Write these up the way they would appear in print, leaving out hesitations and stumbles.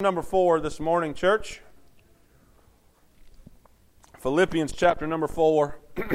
Number 4 this morning, church. Philippians chapter number 4.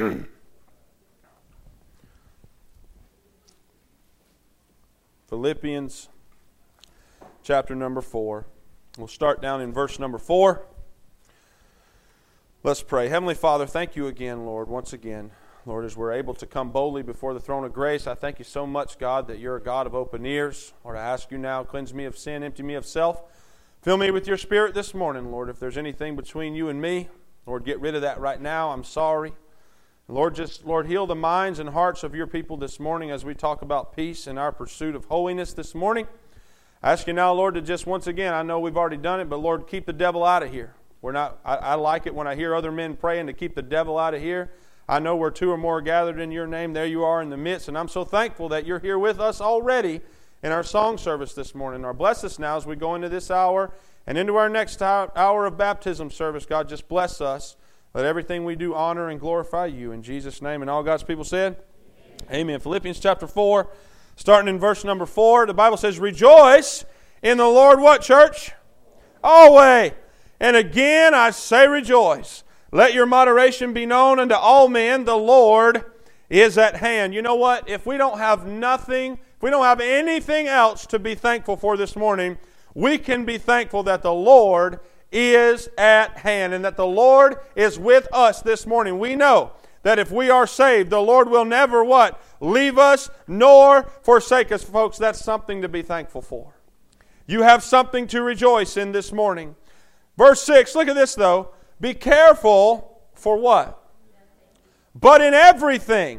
Philippians chapter number 4. We'll start down in verse number 4. Let's pray. Heavenly Father, thank you again, Lord, once again. Lord, as we're able to come boldly before the throne of grace, I thank you so much, God, that you're a God of open ears. Lord, I ask you now, cleanse me of sin, empty me of self. Fill me with your Spirit this morning, Lord. If there's anything between you and me, Lord, get rid of that right now. I'm sorry. Lord, Lord, heal the minds and hearts of your people this morning as we talk about peace and our pursuit of holiness this morning. I ask you now, Lord, to just once again, I know we've already done it, but Lord, keep the devil out of here. I like it when I hear other men praying to keep the devil out of here. I know where two or more are gathered in your name, there you are in the midst, and I'm so thankful that you're here with us already in our song service this morning. Lord, bless us now as we go into this hour and into our next hour of baptism service. God, just bless us. Let everything we do honor and glorify you in Jesus' name. And all God's people said, Amen. Philippians chapter 4, starting in verse number 4, the Bible says, "Rejoice in the Lord," what, church? Always. "And again I say rejoice. Let your moderation be known unto all men. The Lord is at hand." You know what? If we don't have anything else to be thankful for this morning, we can be thankful that the Lord is at hand and that the Lord is with us this morning. We know that if we are saved, the Lord will never what? Leave us nor forsake us. Folks, that's something to be thankful for. You have something to rejoice in this morning. Verse 6, look at this though. "Be careful for what? But in everything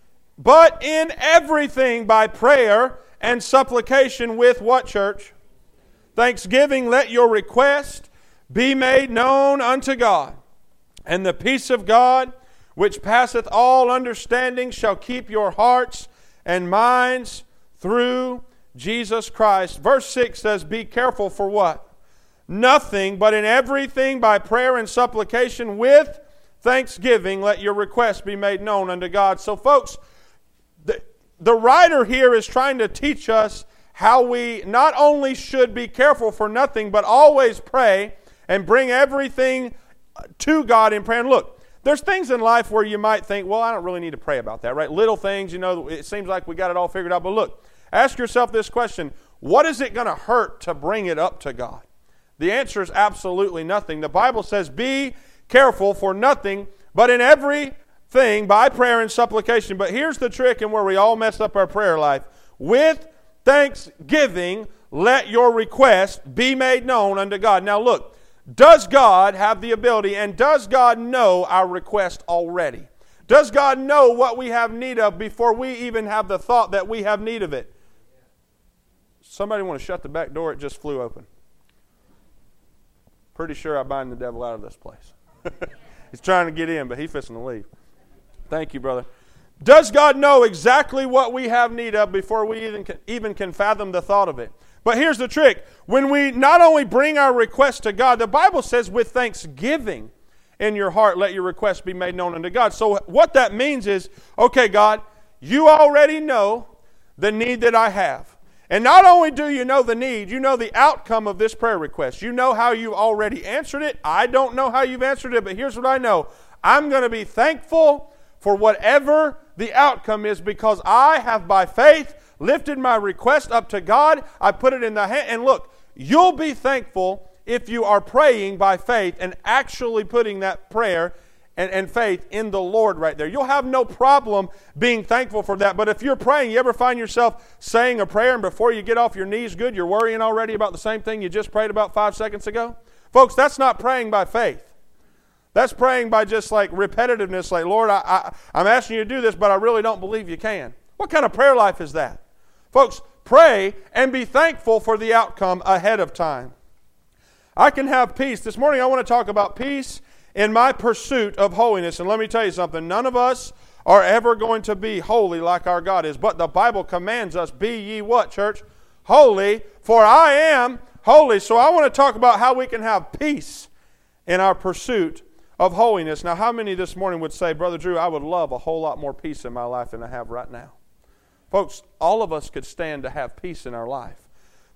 by prayer and supplication with" what, church? "Thanksgiving, let your request be made known unto God. And the peace of God, which passeth all understanding, shall keep your hearts and minds through Jesus Christ." Verse 6 says, "Be careful for what? Nothing, but in everything by prayer and supplication with thanksgiving, let your requests be made known unto God." So folks, the writer here is trying to teach us how we not only should be careful for nothing, but always pray and bring everything to God in prayer. And look, there's things in life where you might think, well, I don't really need to pray about that, right? Little things, it seems like we got it all figured out. But look, ask yourself this question: what is it going to hurt to bring it up to God? The answer is absolutely nothing. The Bible says, "Be careful for nothing, but in everything by prayer and supplication." But here's the trick and where we all mess up our prayer life. "With thanksgiving, let your request be made known unto God." Now look, does God have the ability and does God know our request already? Does God know what we have need of before we even have the thought that we have need of it? Somebody want to shut the back door? It just flew open. Pretty sure I bind the devil out of this place. He's trying to get in, but he's fixing to leave. Thank you, brother. Does God know exactly what we have need of before we even can fathom the thought of it? But here's the trick. When we not only bring our request to God, the Bible says, "With thanksgiving in your heart, let your request be made known unto God." So what that means is, okay, God, you already know the need that I have. And not only do you know the need, you know the outcome of this prayer request. You know how you already answered it. I don't know how you've answered it, but here's what I know. I'm going to be thankful for whatever the outcome is because I have by faith lifted my request up to God. I put it in the hand. And look, you'll be thankful if you are praying by faith and actually putting that prayer and faith in the Lord right there. You'll have no problem being thankful for that. But if you're praying, you ever find yourself saying a prayer and before you get off your knees good, you're worrying already about the same thing you just prayed about 5 seconds ago? Folks, that's not praying by faith. That's praying by just like repetitiveness, like, "Lord, I'm asking you to do this, but I really don't believe you can." What kind of prayer life is that? Folks, pray and be thankful for the outcome ahead of time. I can have peace. This morning I want to talk about peace in my pursuit of holiness. And let me tell you something. None of us are ever going to be holy like our God is. But the Bible commands us, "Be ye" what, church? "Holy, for I am holy." So I want to talk about how we can have peace in our pursuit of holiness. Now, how many this morning would say, "Brother Drew, I would love a whole lot more peace in my life than I have right now"? Folks, all of us could stand to have peace in our life.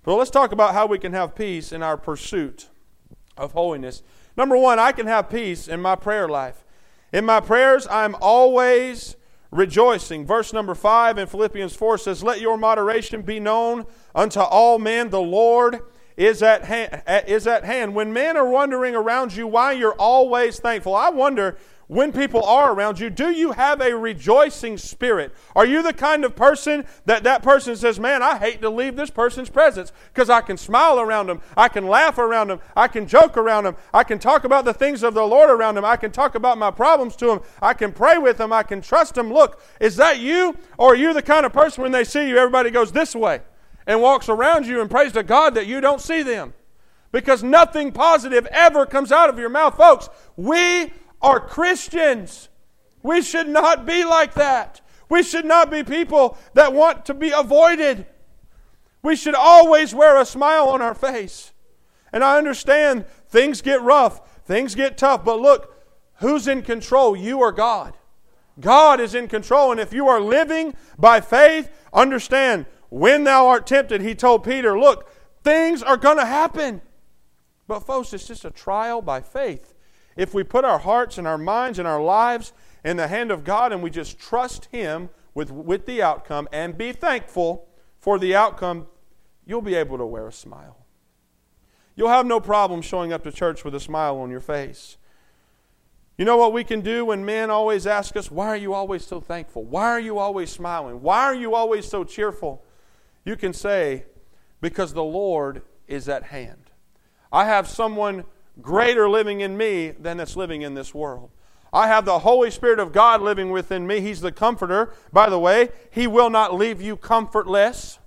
But let's talk about how we can have peace in our pursuit of holiness. Number one, I can have peace in my prayer life. In my prayers, I'm always rejoicing. Verse number 5 in Philippians 4 says, "Let your moderation be known unto all men. The Lord is at hand." When men are wondering around you why you're always thankful, I wonder, when people are around you, do you have a rejoicing spirit? Are you the kind of person that person says, "Man, I hate to leave this person's presence because I can smile around them, I can laugh around them, I can joke around them, I can talk about the things of the Lord around them, I can talk about my problems to them, I can pray with them, I can trust them." Look, is that you? Or are you the kind of person when they see you, everybody goes this way and walks around you and prays to God that you don't see them? Because nothing positive ever comes out of your mouth. Folks, we are Christians. We should not be like that. We should not be people that want to be avoided. We should always wear a smile on our face. And I understand things get rough, things get tough, but look, who's in control? You or God? God is in control, and if you are living by faith, understand, when thou art tempted, He told Peter, look, things are going to happen. But folks, it's just a trial by faith. If we put our hearts and our minds and our lives in the hand of God and we just trust Him with the outcome and be thankful for the outcome, you'll be able to wear a smile. You'll have no problem showing up to church with a smile on your face. You know what we can do when men always ask us, "Why are you always so thankful? Why are you always smiling? Why are you always so cheerful?" You can say, "Because the Lord is at hand. I have someone greater living in me than that's living in this world. I have the Holy Spirit of God living within me. He's the comforter. By the way, He will not leave you comfortless."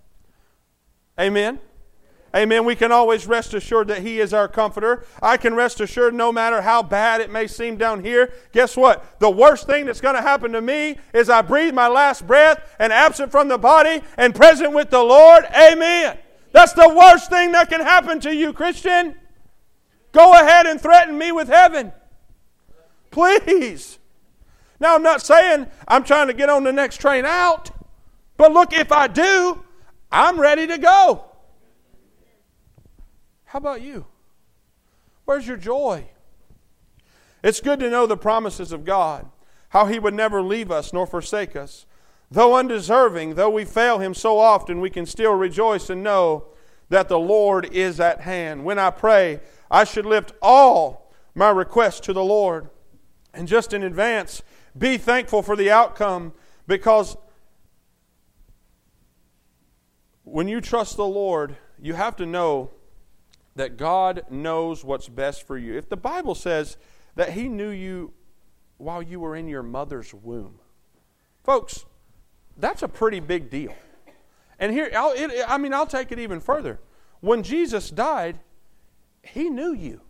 Amen? Amen. We can always rest assured that He is our comforter. I can rest assured no matter how bad it may seem down here. Guess what? The worst thing that's going to happen to me is I breathe my last breath and absent from the body and present with the Lord. Amen. That's the worst thing that can happen to you, Christian. Go ahead and threaten me with heaven. Please. Now, I'm not saying I'm trying to get on the next train out. But look, if I do, I'm ready to go. How about you? Where's your joy? It's good to know the promises of God, how He would never leave us nor forsake us. Though undeserving, though we fail Him so often, we can still rejoice and know that the Lord is at hand. When I pray, I should lift all my requests to the Lord. And just in advance, be thankful for the outcome, because when you trust the Lord, you have to know that God knows what's best for you. If the Bible says that He knew you while you were in your mother's womb, folks, that's a pretty big deal. And here, I'll take it even further. When Jesus died, He knew you.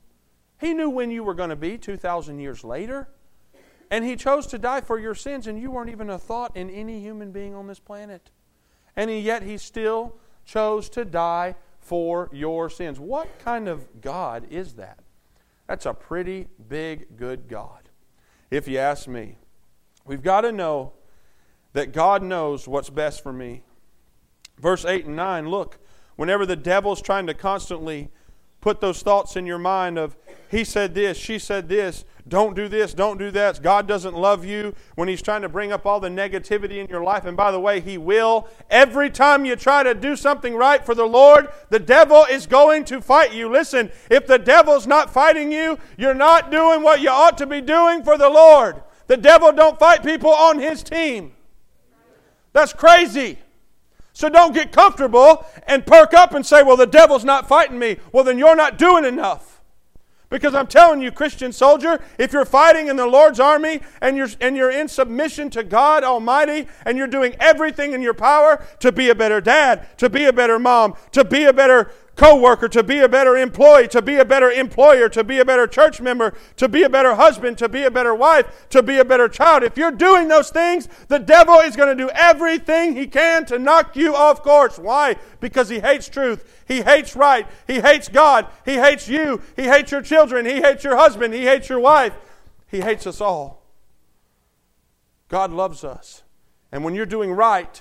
He knew when you were going to be 2,000 years later. And He chose to die for your sins, and you weren't even a thought in any human being on this planet. And yet He still chose to die for your sins. What kind of God is that? That's a pretty big, good God, if you ask me. We've got to know that God knows what's best for me. Verse 8 and 9, look, whenever the devil's trying to constantly put those thoughts in your mind of, he said this, she said this, don't do this, don't do that, God doesn't love you, when he's trying to bring up all the negativity in your life, and by the way, he will. Every time you try to do something right for the Lord, the devil is going to fight you. Listen, if the devil's not fighting you, you're not doing what you ought to be doing for the Lord. The devil don't fight people on his team. That's crazy. So don't get comfortable and perk up and say, well, the devil's not fighting me. Well, then you're not doing enough. Because I'm telling you, Christian soldier, if you're fighting in the Lord's army and you're in submission to God Almighty and you're doing everything in your power to be a better dad, to be a better mom, to be a better co-worker, to be a better employee, to be a better employer, to be a better church member, to be a better husband, to be a better wife, to be a better child. If you're doing those things, the devil is going to do everything he can to knock you off course. Why? Because he hates truth. He hates right. He hates God. He hates you. He hates your children. He hates your husband. He hates your wife. He hates us all. God loves us. And when you're doing right,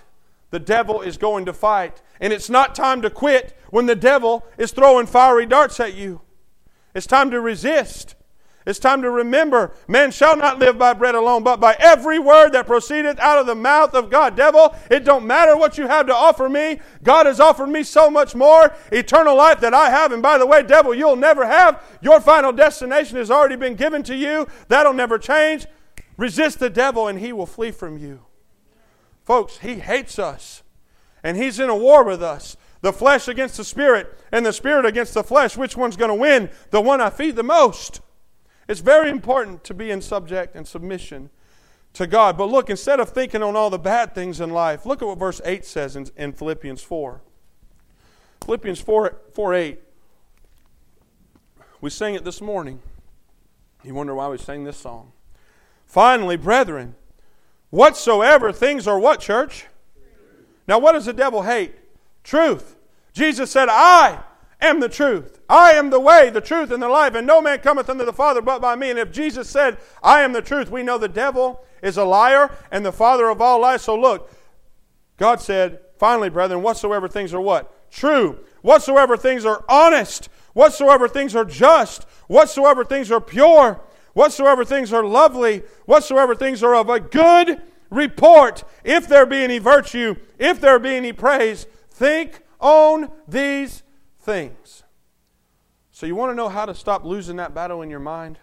The devil is going to fight. And it's not time to quit when the devil is throwing fiery darts at you. It's time to resist. It's time to remember, man shall not live by bread alone, but by every word that proceedeth out of the mouth of God. Devil, it don't matter what you have to offer me. God has offered me so much more, eternal life that I have. And by the way, devil, you'll never have. Your final destination has already been given to you. That'll never change. Resist the devil and he will flee from you. Folks, he hates us. And he's in a war with us. The flesh against the spirit and the spirit against the flesh. Which one's going to win? The one I feed the most. It's very important to be in subject and submission to God. But look, instead of thinking on all the bad things in life, look at what verse 8 says in Philippians 4. Philippians 4:8. We sang it this morning. You wonder why we sang this song. Finally, brethren, whatsoever things are what, church? Now, what does the devil hate? Truth. Jesus said, I am the truth. I am the way, the truth, and the life, and no man cometh unto the Father but by me. And if Jesus said, I am the truth, we know the devil is a liar and the father of all lies. So look, God said, finally, brethren, whatsoever things are what? True. Whatsoever things are honest. Whatsoever things are just. Whatsoever things are pure. Whatsoever things are lovely. Whatsoever things are of a good report. If there be any virtue, if there be any praise, think on these things. So you want to know how to stop losing that battle in your mind?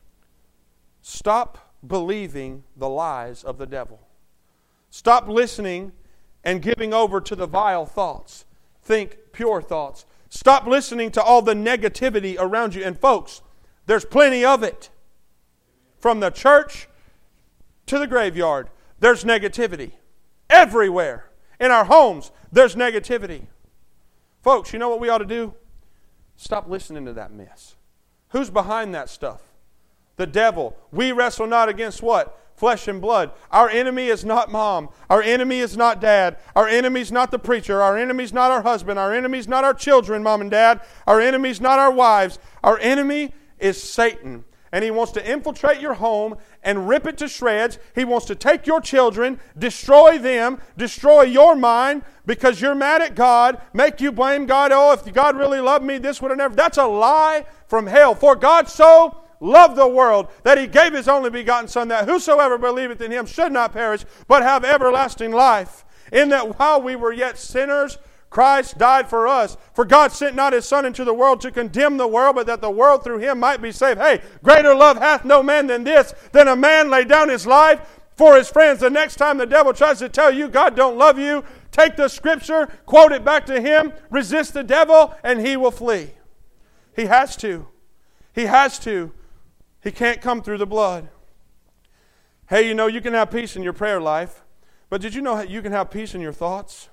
Stop believing the lies of the devil. Stop listening and giving over to the vile thoughts. Think pure thoughts. Stop listening to all the negativity around you. And folks, there's plenty of it. From the church to the graveyard, there's negativity. Everywhere. In our homes, there's negativity. Folks, you know what we ought to do? Stop listening to that mess. Who's behind that stuff? The devil. We wrestle not against what? Flesh and blood. Our enemy is not mom. Our enemy is not dad. Our enemy is not the preacher. Our enemy is not our husband. Our enemy is not our children, mom and dad. Our enemy is not our wives. Our enemy is Satan. And he wants to infiltrate your home and rip it to shreds. He wants to take your children, destroy them, destroy your mind because you're mad at God, make you blame God. Oh, if God really loved me, this would have never. That's a lie from hell. For God so loved the world that He gave His only begotten Son, that whosoever believeth in Him should not perish, but have everlasting life. In that while we were yet sinners, Christ died for us. For God sent not His Son into the world to condemn the world, but that the world through Him might be saved. Hey, greater love hath no man than this, than a man lay down his life for his friends. The next time the devil tries to tell you God don't love you, take the Scripture, quote it back to him, resist the devil, and he will flee. He has to. He has to. He can't come through the blood. Hey, you know, you can have peace in your prayer life, but did you know you can have peace in your thoughts?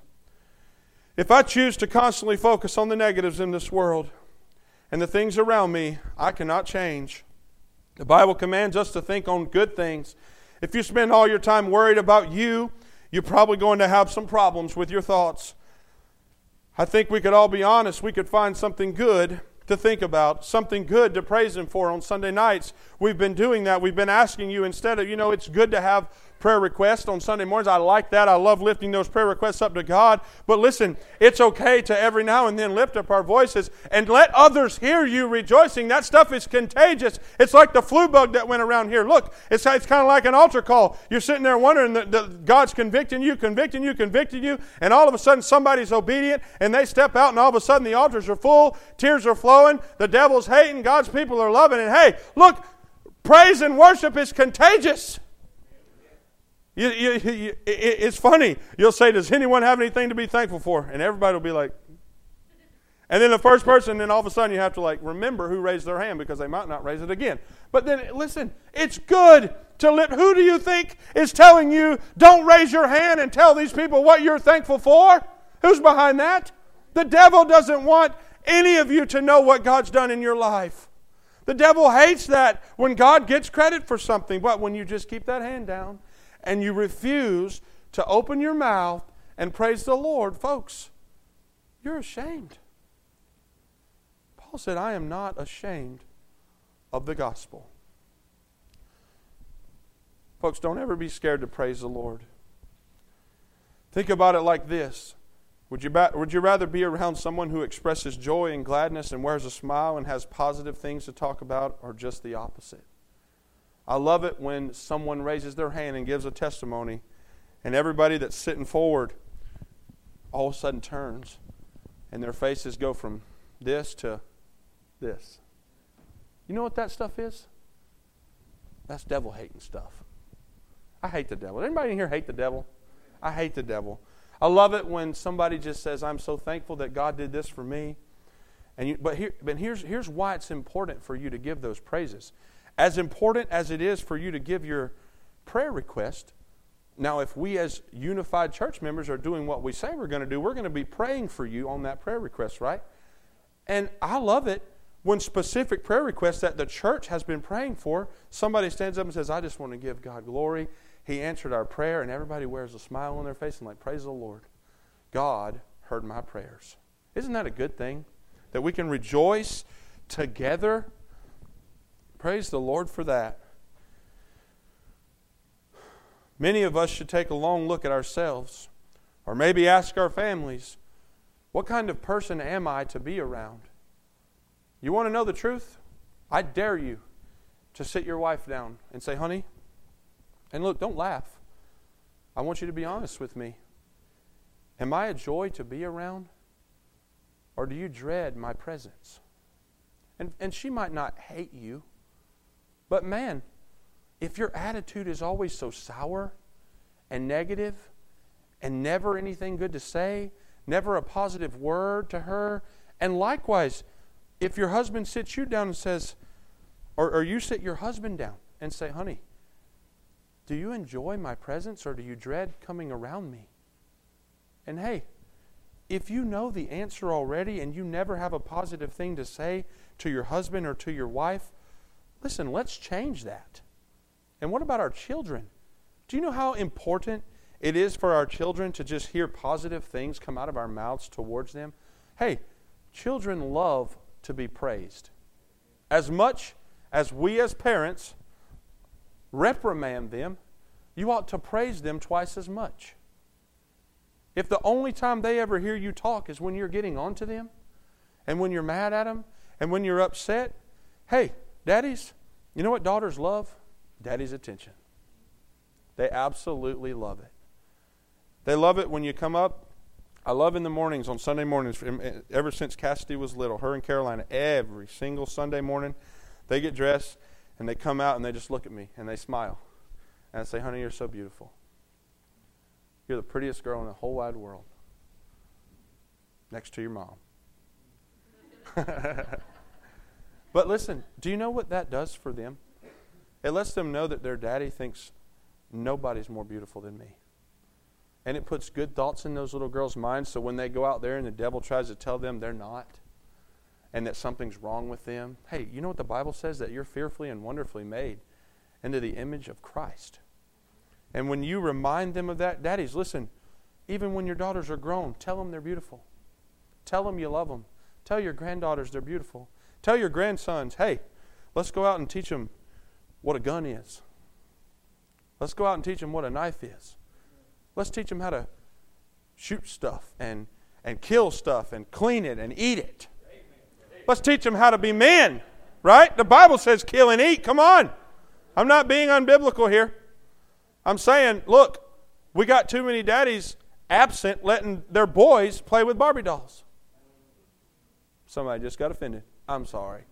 If I choose to constantly focus on the negatives in this world and the things around me, I cannot change. The Bible commands us to think on good things. If you spend all your time worried about you, you're probably going to have some problems with your thoughts. I think we could all be honest. We could find something good to think about, something good to praise Him for on Sunday nights. We've been doing that. We've been asking you instead of, it's good to have prayer requests on Sunday mornings. I like that. I love lifting those prayer requests up to God. But listen, it's okay to every now and then lift up our voices and let others hear you rejoicing. That stuff is contagious. It's like the flu bug that went around here. Look, it's kind of like an altar call. You're sitting there wondering that God's convicting you, and all of a sudden somebody's obedient and they step out and all of a sudden the altars are full, tears are flowing, the devil's hating, God's people are loving. And hey, look, praise and worship is contagious. It's funny. You'll say, does anyone have anything to be thankful for? And everybody will be like, and then the first person, then all of a sudden you have to remember who raised their hand because they might not raise it again. But then, listen, it's good to lift. Who do you think is telling you, don't raise your hand and tell these people what you're thankful for? Who's behind that? The devil doesn't want any of you to know what God's done in your life. The devil hates that when God gets credit for something. But when you just keep that hand down and you refuse to open your mouth and praise the Lord, folks, you're ashamed. Paul said, I am not ashamed of the gospel. Folks, don't ever be scared to praise the Lord. Think about it like this. Would you rather be around someone who expresses joy and gladness and wears a smile and has positive things to talk about, or just the opposite? I love it when someone raises their hand and gives a testimony, and everybody that's sitting forward all of a sudden turns, and their faces go from this to this. You know what that stuff is? That's devil-hating stuff. I hate the devil. Anybody in here hate the devil? I hate the devil. I love it when somebody just says, I'm so thankful that God did this for me. But here's why it's important for you to give those praises. As important as it is for you to give your prayer request, now if we as unified church members are doing what we say we're going to do, we're going to be praying for you on that prayer request, right? And I love it when specific prayer requests that the church has been praying for, somebody stands up and says, I just want to give God glory. He answered our prayer, and everybody wears a smile on their face and like, praise the Lord. God heard my prayers. Isn't that a good thing? That we can rejoice together. Praise the Lord for that. Many of us should take a long look at ourselves, or maybe ask our families, what kind of person am I to be around? You want to know the truth? I dare you to sit your wife down and say, honey, and look, don't laugh. I want you to be honest with me. Am I a joy to be around? Or do you dread my presence? And she might not hate you. But man, if your attitude is always so sour and negative and never anything good to say, never a positive word to her, and likewise, if your husband sits you down and says, or you sit your husband down and say, honey, do you enjoy my presence or do you dread coming around me? And hey, if you know the answer already and you never have a positive thing to say to your husband or to your wife, listen, let's change that. And what about our children? Do you know how important it is for our children to just hear positive things come out of our mouths towards them? Hey, children love to be praised. As much as we as parents reprimand them, you ought to praise them twice as much. If the only time they ever hear you talk is when you're getting on to them, and when you're mad at them, and when you're upset, hey, daddies, you know what daughters love? Daddy's attention. They absolutely love it. They love it when you come up. I love in the mornings, on Sunday mornings, ever since Cassidy was little, her and Carolina, every single Sunday morning, they get dressed, and they come out and they just look at me and they smile. And I say, honey, you're so beautiful. You're the prettiest girl in the whole wide world. Next to your mom. But listen, do you know what that does for them? It lets them know that their daddy thinks nobody's more beautiful than me. And it puts good thoughts in those little girls' minds, so when they go out there and the devil tries to tell them they're not, and that something's wrong with them. Hey, you know what the Bible says? That you're fearfully and wonderfully made into the image of Christ. And when you remind them of that, daddies, listen, even when your daughters are grown, tell them they're beautiful. Tell them you love them. Tell your granddaughters they're beautiful. Tell your grandsons, hey, let's go out and teach them what a gun is. Let's go out and teach them what a knife is. Let's teach them how to shoot stuff and kill stuff and clean it and eat it. Let's teach them how to be men, right? The Bible says kill and eat. Come on. I'm not being unbiblical here. I'm saying, look, we got too many daddies absent letting their boys play with Barbie dolls. Somebody just got offended. I'm sorry.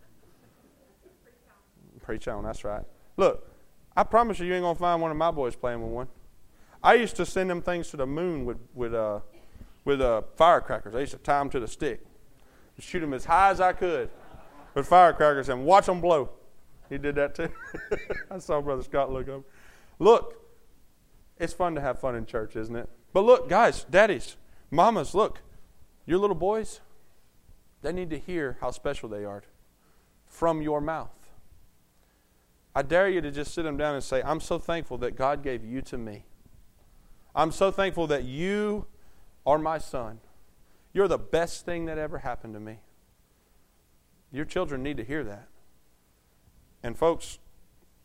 Preach on, that's right. Look, I promise you ain't going to find one of my boys playing with one. I used to send them things to the moon with firecrackers. I used to tie them to the stick. Shoot them as high as I could with firecrackers and watch them blow. He did that too. I saw Brother Scott look up. Look, it's fun to have fun in church, isn't it? But look, guys, daddies, mamas, look, your little boys, they need to hear how special they are from your mouth. I dare you to just sit them down and say, I'm so thankful that God gave you to me. I'm so thankful that you are my son. You're the best thing that ever happened to me. Your children need to hear that. And folks,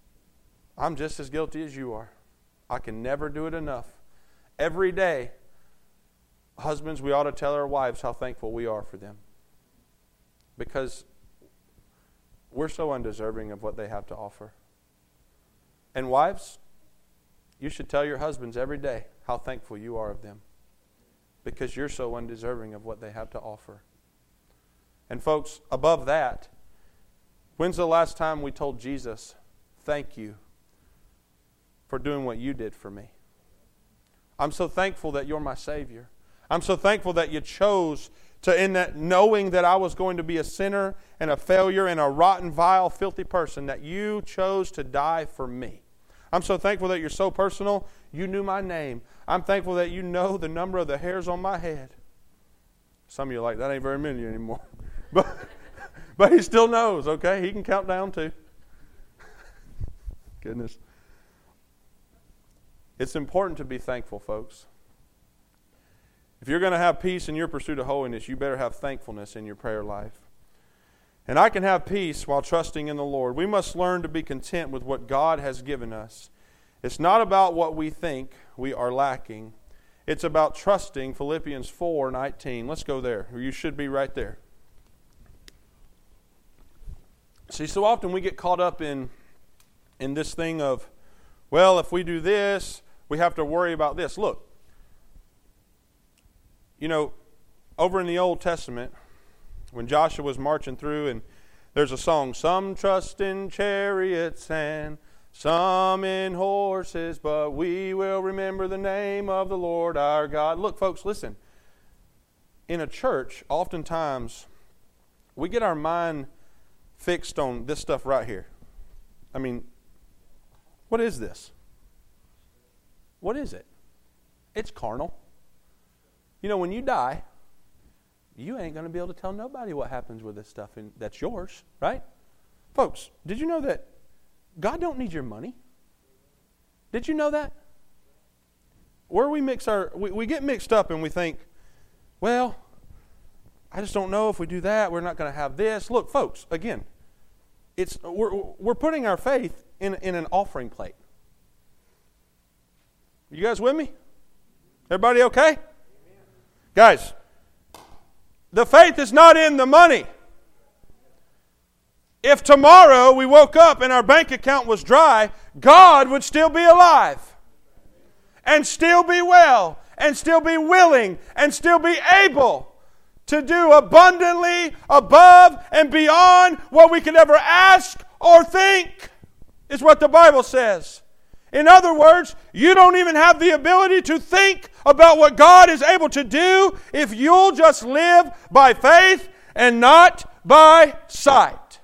I'm just as guilty as you are. I can never do it enough. Every day, Husbands, we ought to tell our wives how thankful we are for them. Because we're so undeserving of what they have to offer. And wives, you should tell your husbands every day how thankful you are of them. Because you're so undeserving of what they have to offer. And folks, above that, when's the last time we told Jesus, thank you for doing what you did for me? I'm so thankful that you're my Savior. I'm so thankful that you chose to, in that knowing that I was going to be a sinner and a failure and a rotten, vile, filthy person, that you chose to die for me. I'm so thankful that you're so personal. You knew my name. I'm thankful that you know the number of the hairs on my head. Some of you are like, that ain't very many anymore. But he still knows, okay? He can count down too. Goodness. It's important to be thankful, folks. If you're going to have peace in your pursuit of holiness, you better have thankfulness in your prayer life. And I can have peace while trusting in the Lord. We must learn to be content with what God has given us. It's not about what we think we are lacking. It's about trusting Philippians 4:19. Let's go there. You should be right there. See, so often we get caught up in this thing of, well, if we do this, we have to worry about this. Look, you know, over in the Old Testament, when Joshua was marching through, and there's a song, some trust in chariots and some in horses, but we will remember the name of the Lord our God. Look, folks, listen. In a church, oftentimes, we get our mind fixed on this stuff right here. I mean, what is this? What is it? It's carnal. You know, when you die, you ain't going to be able to tell nobody what happens with this stuff that's yours, right? Folks, did you know that God don't need your money? Did you know that? Where we get mixed up and we think, well, I just don't know if we do that, we're not going to have this. Look, folks, again, we're putting our faith in an offering plate. You guys with me? Everybody okay? Amen. Guys, the faith is not in the money. If tomorrow we woke up and our bank account was dry, God would still be alive and still be well and still be willing and still be able to do abundantly above and beyond what we could ever ask or think, is what the Bible says. In other words, you don't even have the ability to think about what God is able to do if you'll just live by faith and not by sight.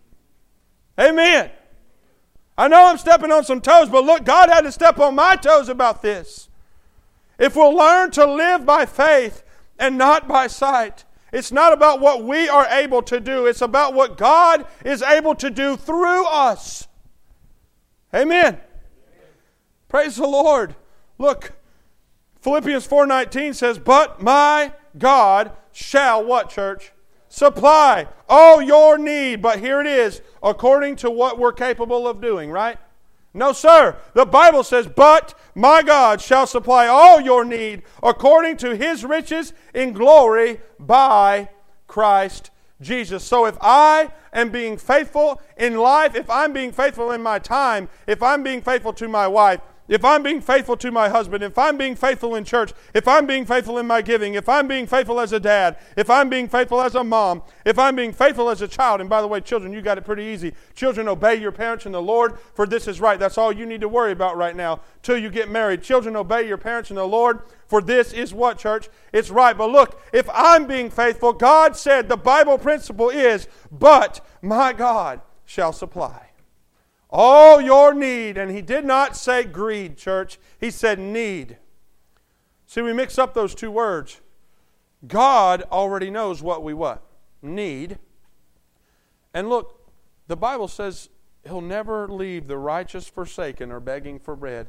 Amen. I know I'm stepping on some toes, but look, God had to step on my toes about this. If we'll learn to live by faith and not by sight, it's not about what we are able to do. It's about what God is able to do through us. Amen. Praise the Lord. Look, Philippians 4:19 says, but my God shall, what, church? Supply all your need. But here it is, according to what we're capable of doing, right? No, sir. The Bible says, but my God shall supply all your need according to His riches in glory by Christ Jesus. So if I am being faithful in life, if I'm being faithful in my time, if I'm being faithful to my wife, if I'm being faithful to my husband, if I'm being faithful in church, if I'm being faithful in my giving, if I'm being faithful as a dad, if I'm being faithful as a mom, if I'm being faithful as a child, and by the way, children, you got it pretty easy. Children, obey your parents in the Lord, for this is right. That's all you need to worry about right now till you get married. Children, obey your parents in the Lord, for this is what, church? It's right. But look, if I'm being faithful, God said the Bible principle is, but my God shall supply all your need. And He did not say greed, church. He said need. See, we mix up those two words. God already knows what we need. And look, the Bible says He'll never leave the righteous forsaken or begging for bread.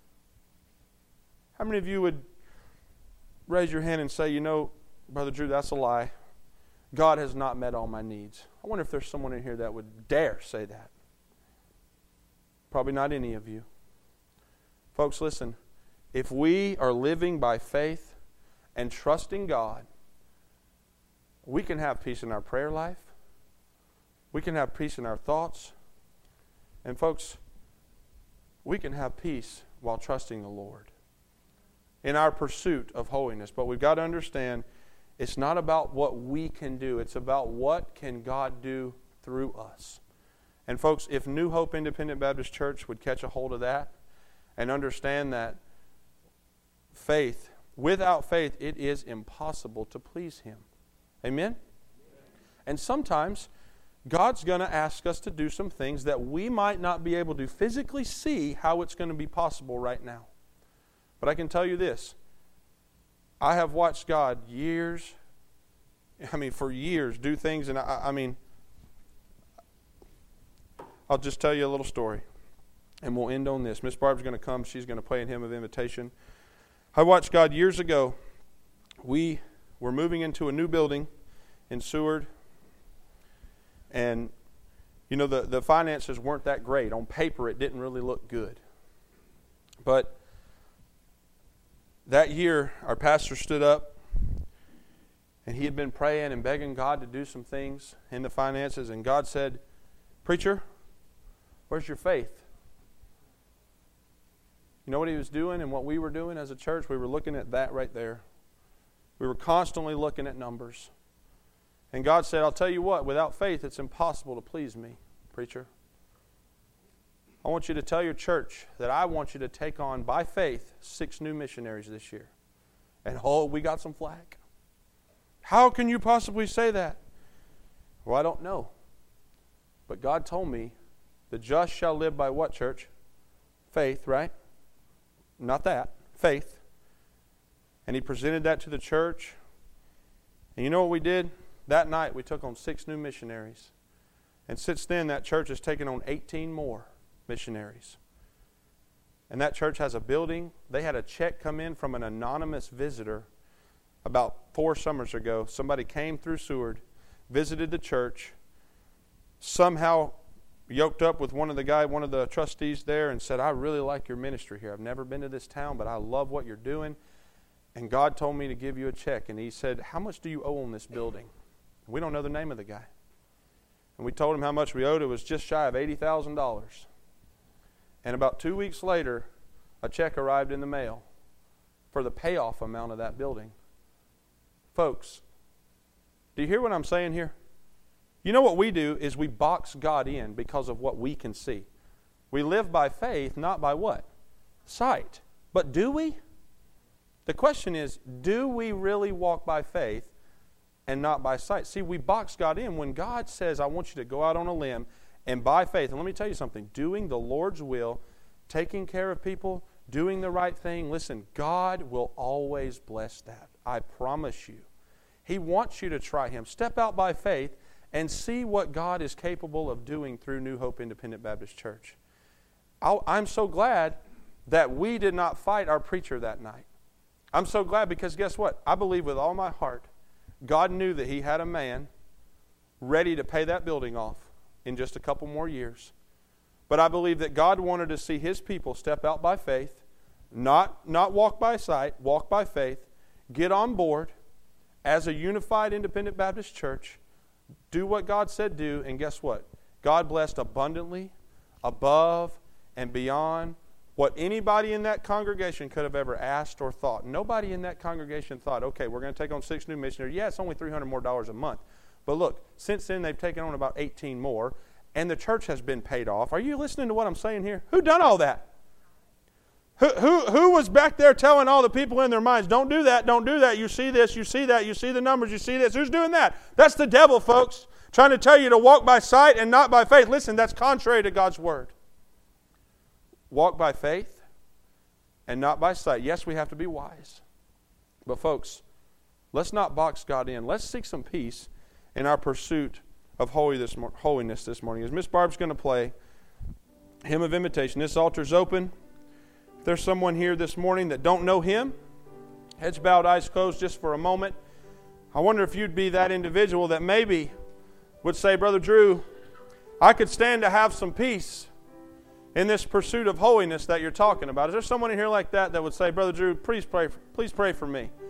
How many of you would raise your hand and say, you know, Brother Drew, that's a lie. God has not met all my needs. I wonder if there's someone in here that would dare say that. Probably not any of you. Folks, listen. If we are living by faith and trusting God, we can have peace in our prayer life. We can have peace in our thoughts. And folks, we can have peace while trusting the Lord in our pursuit of holiness. But we've got to understand, it's not about what we can do. It's about what can God do through us. And folks, if New Hope Independent Baptist Church would catch a hold of that and understand that faith, without faith, it is impossible to please Him. Amen? And sometimes God's going to ask us to do some things that we might not be able to physically see how it's going to be possible right now. But I can tell you this. I have watched God for years, do things, and I'll just tell you a little story, and we'll end on this. Miss Barb's going to come. She's going to play a hymn of invitation. I watched God years ago. We were moving into a new building in Seward, and the finances weren't that great. On paper, it didn't really look good. But that year, our pastor stood up, and he had been praying and begging God to do some things in the finances, and God said, "Preacher, where's your faith?" You know what he was doing and what we were doing as a church? We were looking at that right there. We were constantly looking at numbers. And God said, "I'll tell you what, without faith, it's impossible to please me, preacher. I want you to tell your church that I want you to take on, by faith, 6 new missionaries this year." And we got some flack. "How can you possibly say that?" Well, I don't know. But God told me, the just shall live by what, church? Faith, right? Not that. Faith. And He presented that to the church. And you know what we did? That night we took on 6 new missionaries. And since then that church has taken on 18 more missionaries. And that church has a building. They had a check come in from an anonymous visitor about 4 summers ago. Somebody came through Seward, visited the church, somehow yoked up with one of the trustees there, and said, "I really like your ministry here. I've never been to this town, but I love what you're doing. And God told me to give you a check." And he said, "How much do you owe on this building?" And we don't know the name of the guy. And we told him how much we owed. It was just shy of $80,000. And about 2 weeks later, a check arrived in the mail for the payoff amount of that building. Folks, do you hear what I'm saying here? You know what we do is we box God in because of what we can see. We live by faith, not by what? Sight. But do we? The question is, do we really walk by faith and not by sight? See, we box God in when God says, "I want you to go out on a limb and by faith." And let me tell you something. Doing the Lord's will, taking care of people, doing the right thing. Listen, God will always bless that. I promise you. He wants you to try Him. Step out by faith and see what God is capable of doing through New Hope Independent Baptist Church. I'm so glad that we did not fight our preacher that night. I'm so glad because guess what? I believe with all my heart, God knew that He had a man ready to pay that building off in just a couple more years. But I believe that God wanted to see His people step out by faith, not walk by sight, walk by faith, get on board as a unified independent Baptist church, do what God said do, and guess what? God blessed abundantly, above, and beyond what anybody in that congregation could have ever asked or thought. Nobody in that congregation thought, okay, we're going to take on 6 new missionaries. Yeah, it's only $300 more a month. But look, since then they've taken on about 18 more, and the church has been paid off. Are you listening to what I'm saying here? Who done all that? Who was back there telling all the people in their minds, don't do that, don't do that, you see this, you see that, you see the numbers, you see this. Who's doing that? That's the devil, folks, trying to tell you to walk by sight and not by faith. Listen, that's contrary to God's Word. Walk by faith and not by sight. Yes, we have to be wise. But folks, let's not box God in. Let's seek some peace in our pursuit of holiness this morning. As Miss Barb's going to play Hymn of Invitation, this altar's open. If there's someone here this morning that don't know Him, heads bowed, eyes closed just for a moment. I wonder if you'd be that individual that maybe would say, Brother Drew, I could stand to have some peace in this pursuit of holiness that you're talking about. Is there someone in here like that would say, Brother Drew, please pray for me.